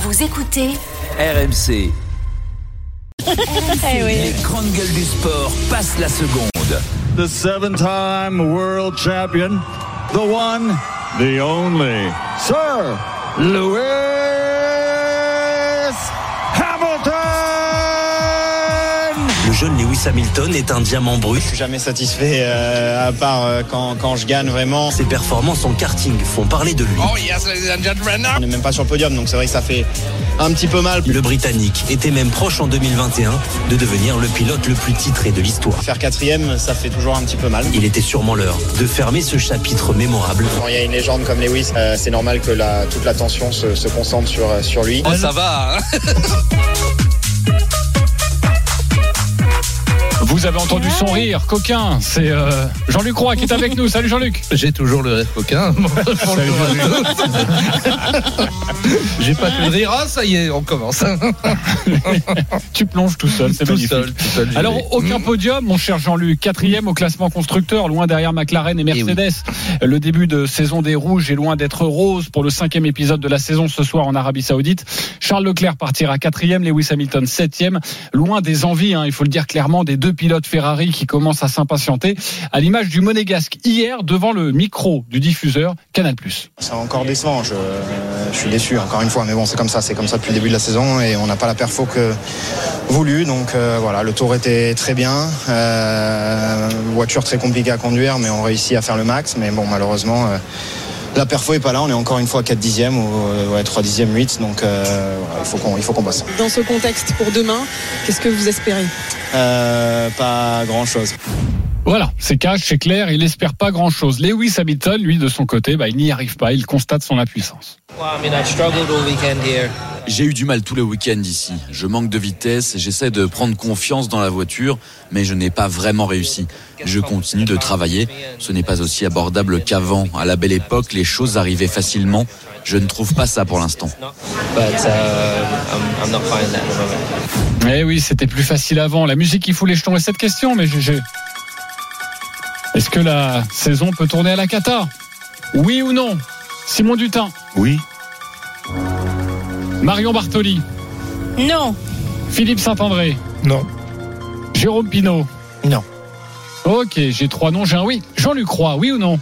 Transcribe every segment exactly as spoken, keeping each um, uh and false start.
Vous écoutez R M C. Eh oui. Les grandes gueules du sport passent la seconde. The seven-time world champion, the one, the only, Sir Lewis Hamilton. Le jeune Lewis Hamilton est un diamant brut. Je suis jamais satisfait, euh, à part euh, quand, quand je gagne vraiment. Ses performances en karting font parler de lui. Oh yes, ladies and gentlemen. On n'est même pas sur le podium, donc c'est vrai que ça fait un petit peu mal. Le Britannique était même proche en deux mille vingt et un de devenir le pilote le plus titré de l'histoire. Faire quatrième, ça fait toujours un petit peu mal. Il était sûrement l'heure de fermer ce chapitre mémorable. Quand il y a une légende comme Lewis, euh, c'est normal que la, toute l'attention se, se concentre sur, sur lui. Oh, ça va, hein. Vous avez entendu son rire, coquin. C'est euh, Jean-Luc Roy qui est avec nous. Salut Jean-Luc. J'ai toujours le rire coquin. Salut Jean-Luc. J'ai pas que le rire. Ah, ça y est, on commence. Tu plonges tout seul, c'est tout magnifique. Seul, tout seul, Alors, aucun podium, mon cher Jean-Luc. Quatrième au classement constructeur, loin derrière McLaren et Mercedes. Et oui. Le début de saison des Rouges est loin d'être rose pour le cinquième épisode de la saison ce soir en Arabie Saoudite. Charles Leclerc partira quatrième, Lewis Hamilton septième. Loin des envies, hein, il faut le dire clairement, des deux pilote Ferrari qui commence à s'impatienter, à l'image du Monégasque hier devant le micro du diffuseur Canal+. C'est encore décevant, je, je suis déçu encore une fois, mais bon c'est comme ça, c'est comme ça depuis le début de la saison et on n'a pas la perfo que voulu, donc euh, voilà, le tour était très bien, euh, voiture très compliquée à conduire, mais on réussit à faire le max, mais bon malheureusement euh, la perfo est pas là, on est encore une fois à quatre dixièmes ou ouais, trois dixièmes, huit, donc euh, voilà, il faut qu'on, il faut qu'on passe. Dans ce contexte pour demain, qu'est-ce que vous espérez ? euh, Pas grand-chose. Voilà, c'est cash, c'est clair, il espère pas grand-chose. Lewis Hamilton, lui, de son côté, bah, il n'y arrive pas, il constate son impuissance. J'ai eu du mal tout le week-end ici. Je manque de vitesse, j'essaie de prendre confiance dans la voiture, mais je n'ai pas vraiment réussi. Je continue de travailler. Ce n'est pas aussi abordable qu'avant. À la belle époque, les choses arrivaient facilement. Je ne trouve pas ça pour l'instant. Eh oui, c'était plus facile avant. La musique qui fout les jetons. Et cette question, mais G G, est-ce que la saison peut tourner à la cata ? Oui ou non ? Simon Dutin ? Oui. Marion Bartoli ? Non. Philippe Saint-André ? Non. Jérôme Pinault ? Non. Ok, j'ai trois noms, j'ai un oui. Jean-Luc Roy, oui ou non ?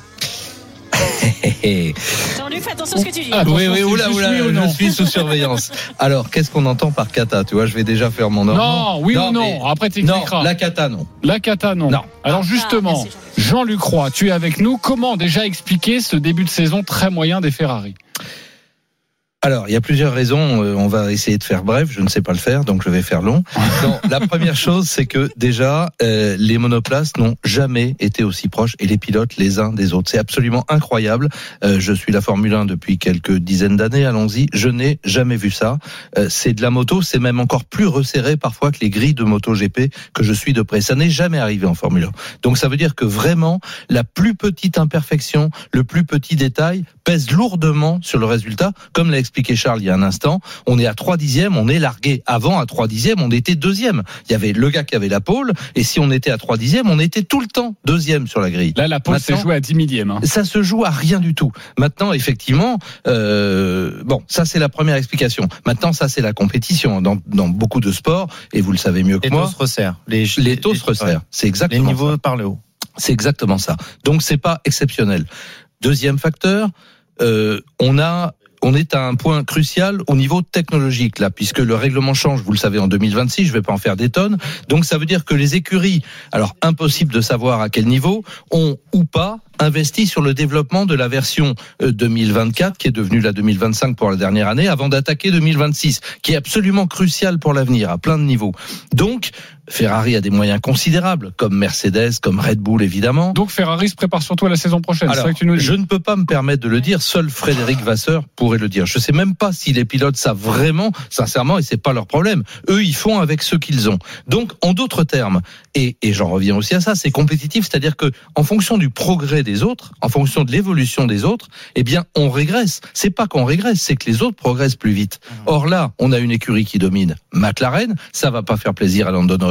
Jean-Luc, fais attention à ce que tu dis. Ah, oui, oui, oula, juste oula, oui ou je non suis sous surveillance. Alors, qu'est-ce qu'on entend par cata ? Tu vois, je vais déjà faire mon ordre. Non, oui ou non mais... Après, tu expliqueras. Non, la cata, non. La cata, non. Non. Alors, justement, ah, merci, Jean-Luc Roy, tu es avec nous. Comment déjà expliquer ce début de saison très moyen des Ferrari ? Alors, il y a plusieurs raisons. On va essayer de faire bref. Je ne sais pas le faire, donc je vais faire long. Non, la première chose, c'est que déjà, euh, les monoplaces n'ont jamais été aussi proches et les pilotes les uns des autres. C'est absolument incroyable. Euh, je suis la Formule un depuis quelques dizaines d'années. Allons-y. Je n'ai jamais vu ça. Euh, c'est de la moto. C'est même encore plus resserré parfois que les grilles de MotoGP que je suis de près. Ça n'est jamais arrivé en Formule un. Donc, ça veut dire que vraiment, la plus petite imperfection, le plus petit détail pèse lourdement sur le résultat, comme l'a expliqué Charles il y a un instant. On est à trois dixièmes, on est largué. Avant, à trois dixièmes, on était deuxième. Il y avait le gars qui avait la pole, et si on était à trois dixièmes, on était tout le temps deuxième sur la grille. Là, la pole s'est jouée à dix millièmes. Hein. Ça se joue à rien du tout. Maintenant, effectivement, euh, bon, ça c'est la première explication. Maintenant, ça c'est la compétition dans, dans beaucoup de sports, et vous le savez mieux que les moi. Les taux se resserrent. Les, les taux se resserrent. Ouais. C'est exactement les niveaux ça. par le haut. C'est exactement ça. Donc, c'est pas exceptionnel. Deuxième facteur, euh, on a on est à un point crucial au niveau technologique là, puisque le règlement change, vous le savez, en deux mille vingt-six, je vais pas en faire des tonnes. Donc ça veut dire que les écuries, alors impossible de savoir à quel niveau, ont ou pas investi sur le développement de la version deux mille vingt-quatre, qui est devenue la deux mille vingt-cinq pour la dernière année, avant d'attaquer deux mille vingt-six, qui est absolument crucial pour l'avenir, à plein de niveaux. Donc, Ferrari a des moyens considérables, comme Mercedes, comme Red Bull, évidemment. Donc Ferrari se prépare surtout à la saison prochaine. Alors, c'est ça que tu nous dis. Je ne peux pas me permettre de le dire, seul Frédéric Vasseur pourrait le dire. Je ne sais même pas si les pilotes savent vraiment, sincèrement, et c'est pas leur problème. Eux, ils font avec ce qu'ils ont. Donc, en d'autres termes, et, et j'en reviens aussi à ça, c'est compétitif, c'est-à-dire que, en fonction du progrès des autres, en fonction de l'évolution des autres, eh bien, on régresse. C'est pas qu'on régresse, c'est que les autres progressent plus vite. Or là, on a une écurie qui domine McLaren, ça va pas faire plaisir à Lando Norris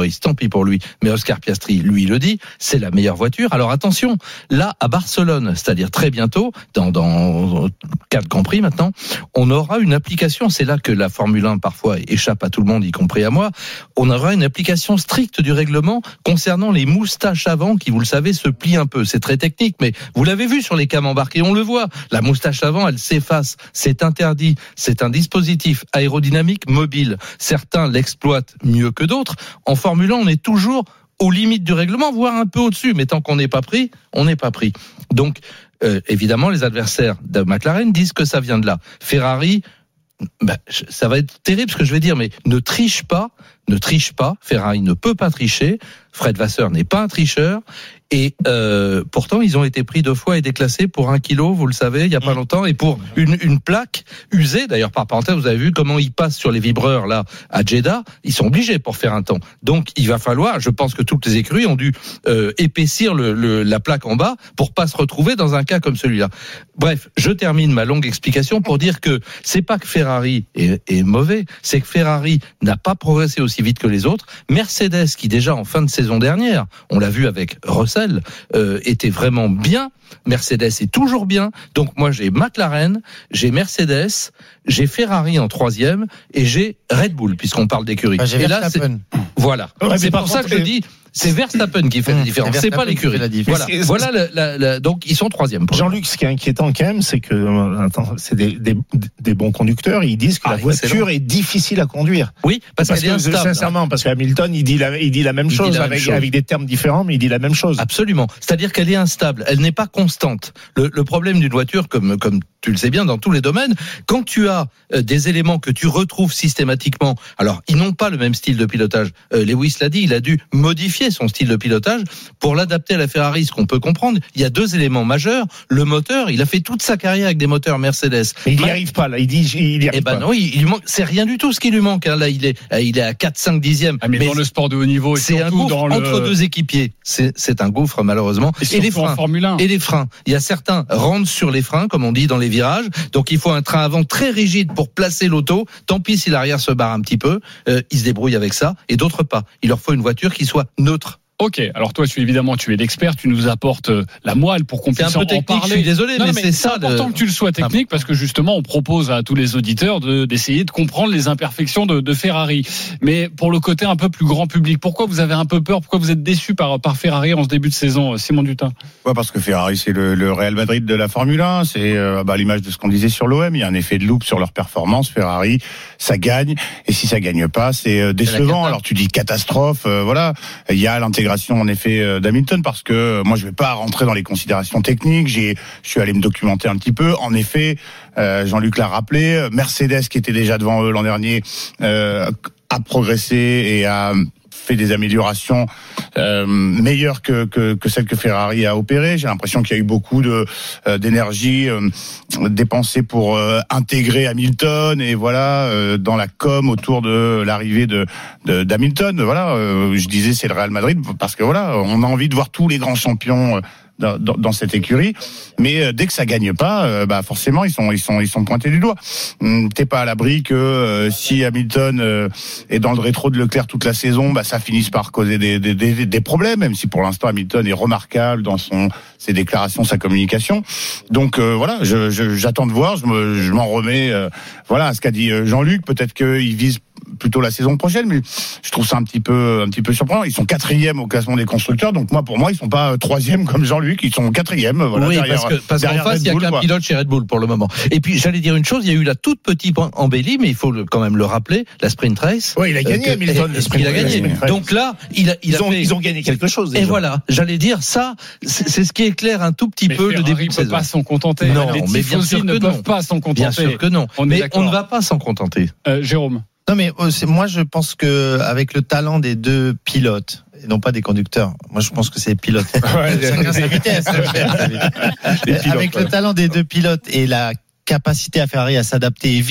Norris, tant pis pour lui, mais Oscar Piastri, lui, le dit, c'est la meilleure voiture. Alors attention, là, à Barcelone, c'est-à-dire très bientôt, dans, dans quatre Grands Prix maintenant, on aura une application, c'est là que la Formule un parfois échappe à tout le monde, y compris à moi, on aura une application stricte du règlement concernant les moustaches avant qui, vous le savez, se plient un peu. C'est très technique, mais vous l'avez vu sur les cams embarqués, on le voit. La moustache avant, elle s'efface. C'est interdit. C'est un dispositif aérodynamique mobile. Certains l'exploitent mieux que d'autres. En Formule un, on est toujours aux limites du règlement, voire un peu au-dessus. Mais tant qu'on n'est pas pris, on n'est pas pris. Donc, euh, évidemment, les adversaires de McLaren disent que ça vient de là. Ferrari, bah, ça va être terrible ce que je vais dire, mais ne triche pas, ne triche pas. Ferrari ne peut pas tricher. Fred Vasseur n'est pas un tricheur. Et euh, pourtant, ils ont été pris deux fois et déclassés pour un kilo, vous le savez, il y a pas longtemps, et pour une, une plaque usée. D'ailleurs, par parenthèse, vous avez vu comment ils passent sur les vibreurs là à Jeddah. Ils sont obligés pour faire un temps. Donc, il va falloir. Je pense que toutes les écuries ont dû euh, épaissir le, le, la plaque en bas pour pas se retrouver dans un cas comme celui-là. Bref, je termine ma longue explication pour dire que c'est pas que Ferrari est, est mauvais, c'est que Ferrari n'a pas progressé aussi vite que les autres. Mercedes, qui déjà en fin de saison dernière, on l'a vu avec Russell, euh, était vraiment bien. Mercedes est toujours bien. Donc moi j'ai McLaren, j'ai Mercedes, j'ai Ferrari en troisième et j'ai Red Bull puisqu'on parle d'écurie. Bah, j'ai et là, c'est... voilà. Ouais, c'est pour ça que je dis. C'est Verstappen qui fait mmh, la différence, c'est, c'est pas l'écurie. Voilà, c'est, c'est, voilà la, la, la, donc ils sont troisième. Jean-Luc, ce qui est inquiétant quand même, c'est que attends, c'est des, des, des bons conducteurs. Ils disent que ah, la voiture excellent. est difficile à conduire. Oui, parce, parce qu'elle est instable. Sincèrement, parce que Hamilton, il dit la, il dit la même il chose la avec, même chose avec des termes différents, mais il dit la même chose. Absolument. C'est-à-dire qu'elle est instable, elle n'est pas constante. Le, le problème d'une voiture, comme comme tu le sais bien dans tous les domaines, quand tu as euh, des éléments que tu retrouves systématiquement, alors ils n'ont pas le même style de pilotage. Euh, Lewis l'a dit, il a dû modifier son style de pilotage pour l'adapter à la Ferrari, ce qu'on peut comprendre. Il y a deux éléments majeurs. Le moteur, il a fait toute sa carrière avec des moteurs Mercedes. Mais il n'y arrive pas, là. Il dit, il y arrive eh ben pas. non, il, il lui manque, c'est rien du tout ce qui lui manque, hein. Là, il est, il est à quatre cinq dixièmes. Ah, mais, mais dans le sport de haut niveau, et c'est un gouffre dans entre le... deux équipiers. C'est, c'est un gouffre, malheureusement. Et, et les freins. Et les freins. Il y a certains rentrent sur les freins, comme on dit dans les virages. Donc, il faut un train avant très rigide pour placer l'auto. Tant pis si l'arrière se barre un petit peu. Euh, ils se débrouillent avec ça. Et d'autres pas. Il leur faut une voiture qui soit neutre. Ok, alors toi, tu évidemment, tu es l'expert, tu nous apportes la moelle pour qu'on puisse en, en parler. Je suis désolé, non, mais, mais c'est, c'est ça. important de... que tu le sois technique parce que justement, on propose à tous les auditeurs de, d'essayer de comprendre les imperfections de, de Ferrari. Mais pour le côté un peu plus grand public, pourquoi vous avez un peu peur? Pourquoi vous êtes déçu par, par Ferrari en ce début de saison, Simon Dutin? Ouais, parce que Ferrari, c'est le, le Real Madrid de la Formule un. C'est euh, bah, l'image de ce qu'on disait sur l'O M. Il y a un effet de loupe sur leur performance. Ferrari, ça gagne, et si ça gagne pas, c'est euh, décevant. Alors tu dis catastrophe, euh, voilà. Il y a l'intégration en effet d'Hamilton, parce que moi je vais pas rentrer dans les considérations techniques. J'ai, je suis allé me documenter un petit peu. En effet, euh, Jean-Luc l'a rappelé, Mercedes qui était déjà devant eux l'an dernier euh, a progressé et a fait des améliorations euh, meilleures que, que, que celles que Ferrari a opérées. J'ai l'impression qu'il y a eu beaucoup de, euh, d'énergie euh, dépensée pour euh, intégrer Hamilton et voilà euh, dans la com autour de l'arrivée de, de d'Hamilton. Voilà, euh, je disais c'est le Real Madrid parce que voilà, on a envie de voir tous les grands champions. Euh, Dans, dans cette écurie, mais euh, dès que ça gagne pas, euh, bah forcément ils sont ils sont ils sont pointés du doigt. Hum, t'es pas à l'abri que euh, si Hamilton euh, est dans le rétro de Leclerc toute la saison, bah ça finisse par causer des des des, des problèmes. Même si pour l'instant Hamilton est remarquable dans son ses déclarations, sa communication. Donc euh, voilà, je, je j'attends de voir. Je me je m'en remets euh, voilà à ce qu'a dit Jean-Luc. Peut-être qu'il vise plutôt la saison prochaine, mais je trouve ça un petit peu un petit peu surprenant. Ils sont quatrième au classement des constructeurs, donc moi pour moi ils sont pas troisième comme Jean-Luc, ils sont quatrième. Voilà, oui, derrière, parce que parce qu'en face il y a qu'un quoi. pilote chez Red Bull pour le moment. Et puis j'allais dire une chose, il y a eu la toute petite embellie, mais il faut le, quand même le rappeler, la sprint race. Oui, il a gagné. Euh, Hamilton, que, sprint, il a gagné. Donc là, il a, il ils a ont fait, ils ont gagné quelque chose. Déjà. Et voilà, j'allais dire ça, c'est, c'est ce qui éclaire un tout petit mais peu Ferrari le début de saison. saison. Pas s'en contenter. Non, les mais bien sûr ne que peuvent non. pas s'en contenter. Bien sûr que non. On mais est on ne va pas s'en contenter. Euh, Jérôme. Non mais c'est, moi je pense que avec le talent des deux pilotes et non pas des conducteurs, moi je pense que c'est les pilotes. Ouais, chacun sa vitesse. Avec le talent des deux pilotes et la capacité à Ferrari à s'adapter vite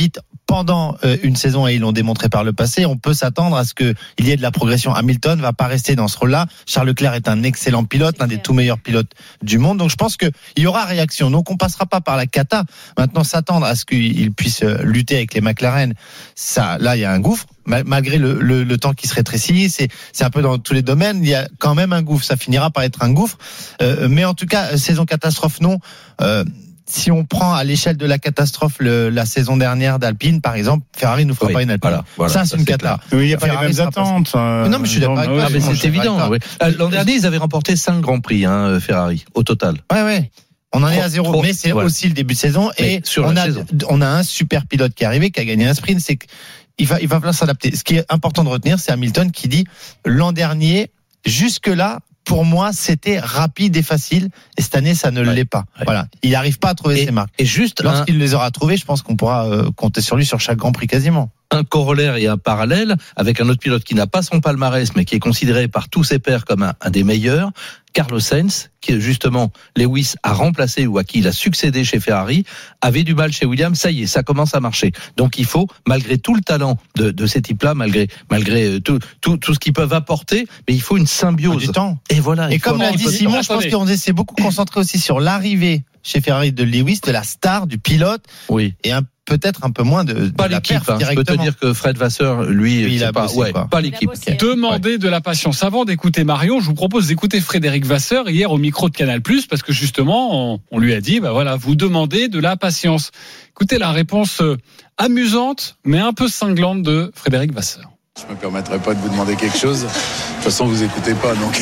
pendant euh, une saison, et ils l'ont démontré par le passé, on peut s'attendre à ce qu'il y ait de la progression. Hamilton va pas rester dans ce rôle-là. Charles Leclerc est un excellent pilote, l'un des tout meilleurs pilotes du monde. Donc je pense qu'il y aura réaction. Donc on passera pas par la cata. Maintenant, s'attendre à ce qu'il puisse lutter avec les McLaren, ça, là, il y a un gouffre. Malgré le, le, le temps qui se rétrécit, c'est, c'est un peu dans tous les domaines, il y a quand même un gouffre. Ça finira par être un gouffre. Euh, mais en tout cas, saison catastrophe, non. Euh, Si on prend à l'échelle de la catastrophe le, la saison dernière d'Alpine, par exemple, Ferrari ne fera oui, pas une Alpine. Voilà, voilà, ça, c'est ça, une cata. Oui, il n'y a pas Ferrari les mêmes attentes. Euh, non, mais je suis d'accord avec toi. Ah, mais c'est évident. Oui. L'an dernier, ils avaient remporté cinq grands prix, hein, Ferrari, au total. Ouais, ouais. On en est à zéro, mais c'est voilà. aussi le début de saison. Et on a, on a un super pilote qui est arrivé, qui a gagné un sprint. C'est qu'il va, il va falloir s'adapter. Ce qui est important de retenir, c'est Hamilton qui dit l'an dernier, jusque-là, pour moi, c'était rapide et facile. Et cette année, ça ne ouais, l'est pas. Ouais. Voilà. Il n'arrive pas à trouver et, ses marques. Et juste lorsqu'il un... les aura trouvées, je pense qu'on pourra euh, compter sur lui sur chaque Grand Prix quasiment. Un corollaire et un parallèle avec un autre pilote qui n'a pas son palmarès, mais qui est considéré par tous ses pairs comme un, un des meilleurs, Carlos Sainz, qui justement Lewis a remplacé ou à qui il a succédé chez Ferrari, avait du mal chez Williams. Ça y est, ça commence à marcher. Donc il faut, malgré tout le talent de, de ces types-là, malgré malgré tout, tout tout ce qu'ils peuvent apporter, mais il faut une symbiose. Du temps. Et voilà. Et comme l'a dit Simon, je pense qu'on s'est beaucoup concentré aussi sur l'arrivée chez Ferrari de Lewis, de la star, du pilote. Oui. Et un peut-être un peu moins de, pas de la l'équipe. Hein. Je peux te dire que Fred Vasseur, lui, oui, il c'est a pas, bossé, ouais, pas l'équipe. Demandez ouais. de la patience. Avant d'écouter Marion, je vous propose d'écouter Frédéric Vasseur hier au micro de Canal+, parce que justement, on, on lui a dit, bah voilà, vous demandez de la patience. Écoutez la réponse euh, amusante, mais un peu cinglante de Frédéric Vasseur. Je me permettrai pas de vous demander quelque chose. De toute façon, vous écoutez pas, donc.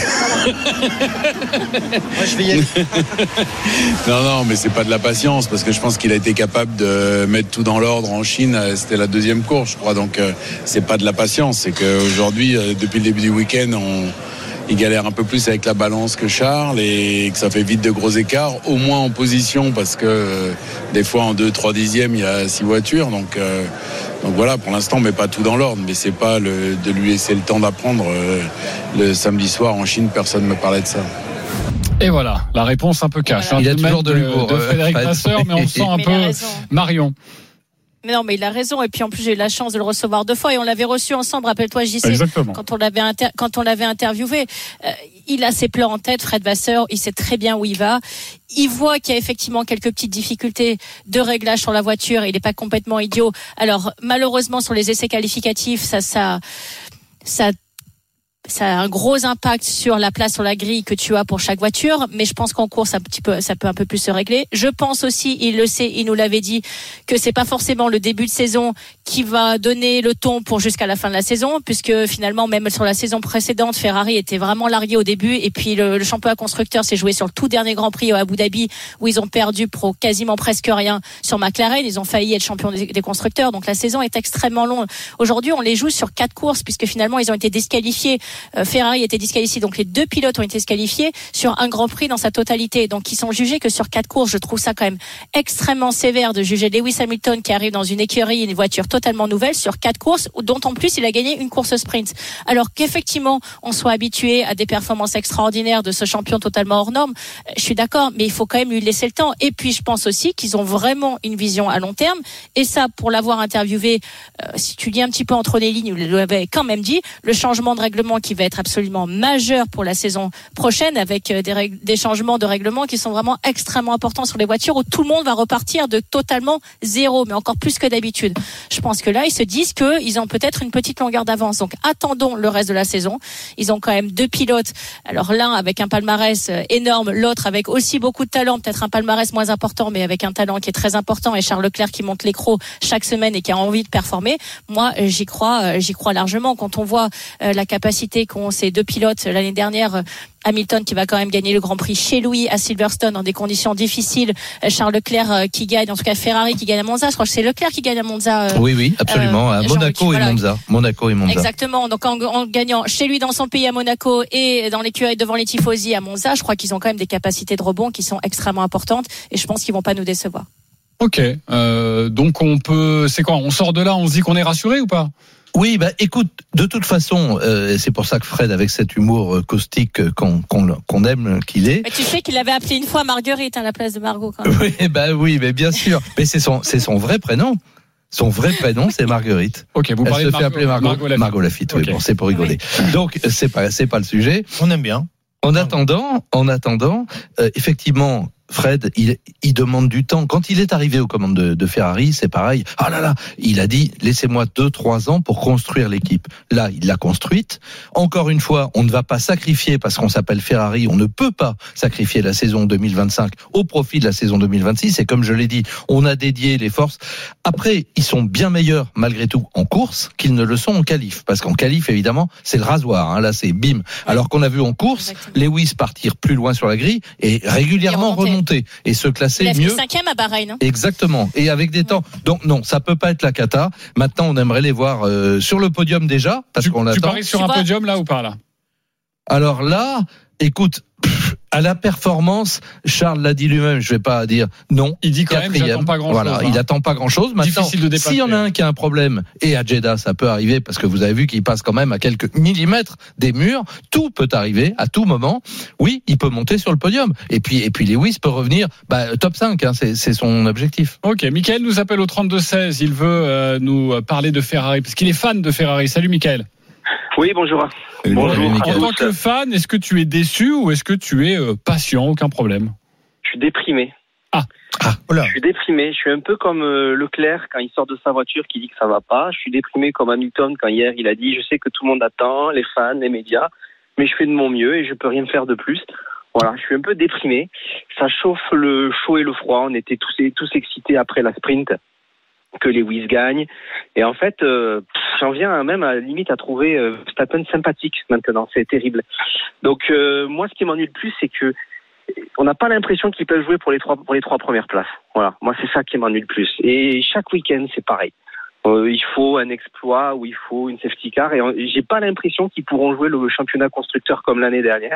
Moi, je vais y aller. Non, non, mais c'est pas de la patience, parce que je pense qu'il a été capable de mettre tout dans l'ordre en Chine. C'était la deuxième course, je crois. Donc, euh, c'est pas de la patience. C'est qu'aujourd'hui, euh, depuis le début du week-end, on. Il galère un peu plus avec la balance que Charles et que ça fait vite de gros écarts, au moins en position, parce que euh, des fois en deux trois dixièmes il y a six voitures, donc euh, donc voilà, pour l'instant on met pas tout dans l'ordre, mais c'est pas le, de lui laisser le temps d'apprendre. Euh, le samedi soir en Chine, personne ne me parlait de ça. Et voilà, la réponse un peu cash. Voilà. Hein, il a toujours de l'humour de, de Frédéric euh, Vasseur, mais on sent un mais peu Marion. Mais non, mais il a raison. Et puis en plus, j'ai eu la chance de le recevoir deux fois et on l'avait reçu ensemble. Rappelle-toi, J C, Exactement. quand on l'avait inter... quand on l'avait interviewé. Euh, il a ses plans en tête, Fred Vasseur. Il sait très bien où il va. Il voit qu'il y a effectivement quelques petites difficultés de réglage sur la voiture. Il n'est pas complètement idiot. Alors malheureusement, sur les essais qualificatifs, ça, ça, ça. Ça a un gros impact sur la place sur la grille que tu as pour chaque voiture, mais je pense qu'en course, un petit peu, ça peut un peu plus se régler. Je pense aussi, il le sait, il nous l'avait dit, que c'est pas forcément le début de saison qui va donner le ton pour jusqu'à la fin de la saison, puisque finalement, même sur la saison précédente, Ferrari était vraiment largué au début, et puis le, le championnat constructeur s'est joué sur le tout dernier Grand Prix à Abu Dhabi, où ils ont perdu pour quasiment presque rien sur McLaren. Ils ont failli être champions des, des constructeurs, donc la saison est extrêmement longue. Aujourd'hui, on les joue sur quatre courses, puisque finalement, ils ont été disqualifiés. Ferrari était disqualifié, donc les deux pilotes ont été disqualifiés sur un Grand Prix dans sa totalité, donc ils sont jugés que sur quatre courses. Je trouve ça quand même extrêmement sévère de juger Lewis Hamilton qui arrive dans une écurie, une voiture totalement nouvelle sur quatre courses, dont en plus il a gagné une course sprint, alors qu'effectivement on soit habitué à des performances extraordinaires de ce champion totalement hors norme. Je suis d'accord, mais il faut quand même lui laisser le temps. Et puis je pense aussi qu'ils ont vraiment une vision à long terme, et ça, pour l'avoir interviewé, euh, si tu lis un petit peu entre les lignes, il l'avait quand même dit, le changement de règlement qui va être absolument majeur pour la saison prochaine, avec des, règles, des changements de règlement qui sont vraiment extrêmement importants sur les voitures, où tout le monde va repartir de totalement zéro, mais encore plus que d'habitude. Je pense que là, ils se disent qu'ils ont peut-être une petite longueur d'avance. Donc attendons le reste de la saison. Ils ont quand même deux pilotes. Alors l'un avec un palmarès énorme, l'autre avec aussi beaucoup de talent, peut-être un palmarès moins important, mais avec un talent qui est très important, et Charles Leclerc qui monte l'écrou chaque semaine et qui a envie de performer. Moi, j'y crois, j'y crois largement. Quand on voit la capacité qu'ont ces deux pilotes l'année dernière, Hamilton qui va quand même gagner le Grand Prix chez lui à Silverstone dans des conditions difficiles, Charles Leclerc qui gagne, en tout cas Ferrari qui gagne à Monza. Je crois que c'est Leclerc qui gagne à Monza. Euh, oui, oui, absolument. Euh, à Monaco et voilà. Monza. Monaco et Monza. Exactement. Donc en, en gagnant chez lui dans son pays à Monaco et dans l'écurie devant les tifosi à Monza, je crois qu'ils ont quand même des capacités de rebond qui sont extrêmement importantes, et je pense qu'ils vont pas nous décevoir. Ok. Euh, donc on peut, c'est quoi ? On sort de là, on se dit qu'on est rassuré ou pas ? Oui, bah écoute, de toute façon, euh, c'est pour ça que Fred, avec cet humour caustique qu'on, qu'on, qu'on aime qu'il est. Mais tu sais qu'il avait appelé une fois Marguerite à la place de Margot, quand même. Oui, bah oui, mais bien sûr. Mais c'est son, c'est son vrai prénom. Son vrai prénom, c'est Marguerite. Ok, vous Elle parlez se de fait Margot, appeler Margot, Margot Lafitte. Margot Lafitte. Okay. Oui, bon, c'est pour rigoler. Donc, c'est pas, c'est pas le sujet. On aime bien. En attendant, en attendant, euh, effectivement, Fred, il, il demande du temps. Quand il est arrivé aux commandes de, de Ferrari, c'est pareil. Ah là là, il a dit, laissez-moi deux, trois ans pour construire l'équipe. Là, il l'a construite. Encore une fois, on ne va pas sacrifier, parce qu'on s'appelle Ferrari, on ne peut pas sacrifier la saison deux mille vingt-cinq au profit de la saison deux mille vingt-six. Et comme je l'ai dit, on a dédié les forces. Après, ils sont bien meilleurs, malgré tout, en course qu'ils ne le sont en qualif. Parce qu'en qualif, évidemment, c'est le rasoir. Hein. Là, c'est bim. Alors qu'on a vu en course, exactement, Lewis partir plus loin sur la grille et régulièrement remonter et se classer il a mieux. fait cinquième à Bahreïn. Hein. Exactement. Et avec des temps. Donc non, ça peut pas être la cata. Maintenant, on aimerait les voir euh, sur le podium déjà, parce tu, qu'on l'attend. Tu paries sur tu un vois... podium là ou pas là? Alors là, écoute, pff, à la performance, Charles l'a dit lui-même, je vais pas dire non. Il dit quand même qu'il attend pas grand-chose. Voilà, hein. il attend pas grand-chose. Maintenant, difficile de dépasser. S'il y en a un qui a un problème, et à Jeddah, ça peut arriver, parce que vous avez vu qu'il passe quand même à quelques millimètres des murs, tout peut arriver à tout moment. Oui, il peut monter sur le podium. Et puis, et puis Lewis peut revenir, bah, top cinq, hein, c'est, c'est son objectif. Ok, Michael nous appelle au trente-deux seize. Il veut euh, nous parler de Ferrari, parce qu'il est fan de Ferrari. Salut Michael. Oui, bonjour. Bonjour. En tant que fan, est-ce que tu es déçu ou est-ce que tu es euh, patient? Aucun problème. Je suis déprimé. Ah. ah je suis déprimé. Je suis un peu comme euh, Leclerc quand il sort de sa voiture qui dit que ça va pas. Je suis déprimé comme Hamilton quand hier il a dit je sais que tout le monde attend, les fans, les médias, mais je fais de mon mieux et je peux rien faire de plus. Voilà, je suis un peu déprimé. Ça chauffe le chaud et le froid. On était tous tous excités après la sprint que Lewis gagne. Et en fait, euh, j'en viens même à la limite à trouver euh, Verstappen sympathique maintenant. C'est terrible. Donc euh, moi, ce qui m'ennuie le plus, c'est que on n'a pas l'impression qu'ils peuvent jouer pour les trois pour les trois premières places. Voilà, moi c'est ça qui m'ennuie le plus. Et chaque week-end, c'est pareil. Euh, il faut un exploit ou il faut une safety car. Et j'ai pas l'impression qu'ils pourront jouer le championnat constructeur comme l'année dernière.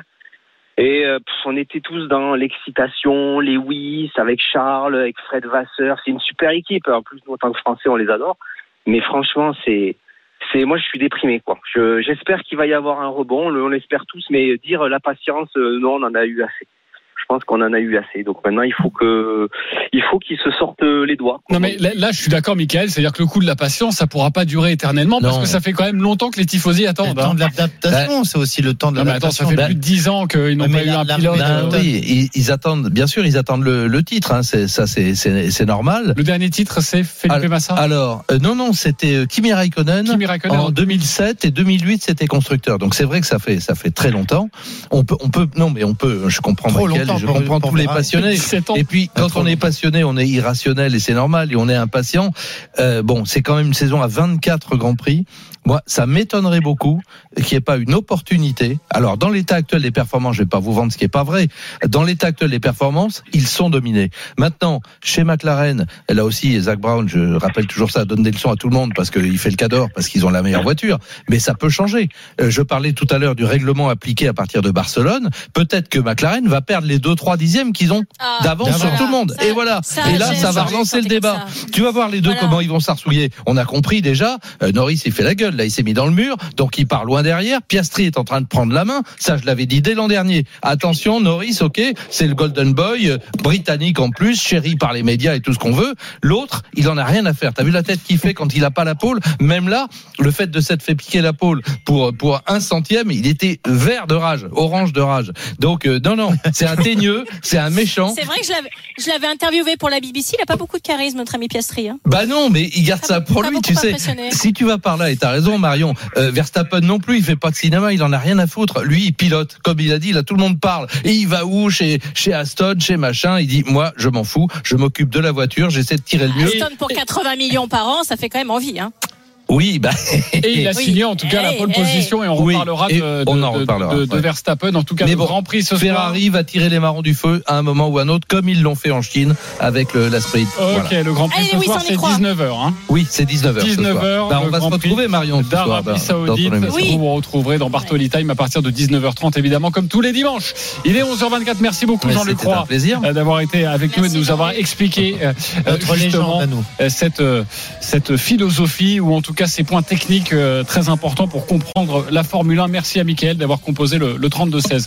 Et euh, pff, on était tous dans l'excitation, Lewis, avec Charles, avec Fred Vasseur. C'est une super équipe. En plus, nous, en tant que Français, on les adore. Mais franchement, c'est, c'est, moi, je suis déprimé, quoi. Je, j'espère qu'il va y avoir un rebond. On l'espère tous. Mais dire la patience, euh, non, on en a eu assez. Je pense qu'on en a eu assez. Donc maintenant, il faut que, il faut qu'ils se sortent les doigts. Non mais là, là, je suis d'accord, Michael. C'est-à-dire que le coup de la patience, ça pourra pas durer éternellement non. parce que ça fait quand même longtemps que les tifosi attendent. Le temps de l'adaptation, bah, c'est aussi le temps de l'adaptation. Ça fait bah, plus de dix ans qu'ils n'ont pas eu un pilote. Bah, oui, ils, ils attendent. Bien sûr, ils attendent le, le titre. Hein, c'est, ça, c'est, c'est, c'est normal. Le dernier titre, c'est Felipe Massa. Alors, euh, non, non, c'était Kimi Raikkonen. Kimi Raikkonen en deux mille sept et deux mille huit, c'était constructeur. Donc c'est vrai que ça fait, ça fait très longtemps. On peut, on peut, non, mais on peut. Je comprends Trop Michael, longtemps, je pour, comprends pour tous les passionnés. Et puis, quand on est passionné, on est irrationnel et c'est normal et on est impatient. Euh, bon, c'est quand même une saison à vingt-quatre Grands Prix. Moi, ça m'étonnerait beaucoup qu'il n'y ait pas une opportunité. Alors, dans l'état actuel des performances, je ne vais pas vous vendre ce qui n'est pas vrai. Dans l'état actuel des performances, ils sont dominés. Maintenant, chez McLaren, là aussi, Zach Brown, je rappelle toujours ça, donne des leçons à tout le monde parce qu'il fait le cadre, parce qu'ils ont la meilleure voiture. Mais ça peut changer. Euh, je parlais tout à l'heure du règlement appliqué à partir de Barcelone. Peut-être que McLaren va perdre les deux trois dixièmes qu'ils ont ah, d'avance voilà. sur tout le monde. Ça, et voilà. Ça, et là, ça va relancer le débat. Tu vas voir les deux voilà. comment ils vont s'arsouiller. On a compris déjà. Euh, Norris, il fait la gueule. Là, il s'est mis dans le mur, donc il part loin derrière. Piastri est en train de prendre la main. Ça, je l'avais dit dès l'an dernier. Attention, Norris, ok, c'est le Golden Boy, euh, britannique en plus, chéri par les médias et tout ce qu'on veut. L'autre, il en a rien à faire. T'as vu la tête qu'il fait quand il a pas la pole? Même là, le fait de s'être fait piquer la pole pour pour un centième, il était vert de rage, orange de rage. Donc euh, non, non, c'est un teigneux, c'est un méchant. C'est vrai que je l'avais, je l'avais interviewé pour la B B C. Il a pas beaucoup de charisme, notre ami Piastri. Hein. Bah non, mais il garde ça, ça pour lui, tu sais. Si tu vas par là, et t'as raison, Marion. Euh, Verstappen non plus, il fait pas de cinéma, il en a rien à foutre. Lui, il pilote, comme il a dit, là tout le monde parle. Et il va où? Chez chez Aston, chez machin. Il dit, moi, je m'en fous, je m'occupe de la voiture, j'essaie de tirer le mieux. Aston pour quatre-vingts millions par an, ça fait quand même envie, hein. Oui, bah. Et il a signé en tout cas la pole position et on oui, reparlera et de, on de, en reparlera, de, de, de Verstappen. En tout cas, mais le bon, Grand Prix ce Ferrari soir. va tirer les marrons du feu à un moment ou à un autre, comme ils l'ont fait en Chine avec le, la sprint. Ok, voilà. Le Grand Prix Allez, ce oui, soir, c'est dix-neuf heures. Hein. Oui, c'est dix-neuf heures. dix-neuf heures. Bah, on va se retrouver, Marion, d'Arabie Saoudite. oui. Vous vous retrouverez dans Bartoli Time à partir de dix-neuf heures trente, évidemment, comme tous les dimanches. Il est onze heures vingt-quatre. Merci beaucoup, Jean-Luc Roy, d'avoir été avec Merci nous et de nous avoir expliqué euh, justement cette, cette philosophie ou en tout cas ces points techniques euh, très importants pour comprendre la Formule un. Merci à Mickaël d'avoir composé le, le trente-deux seize.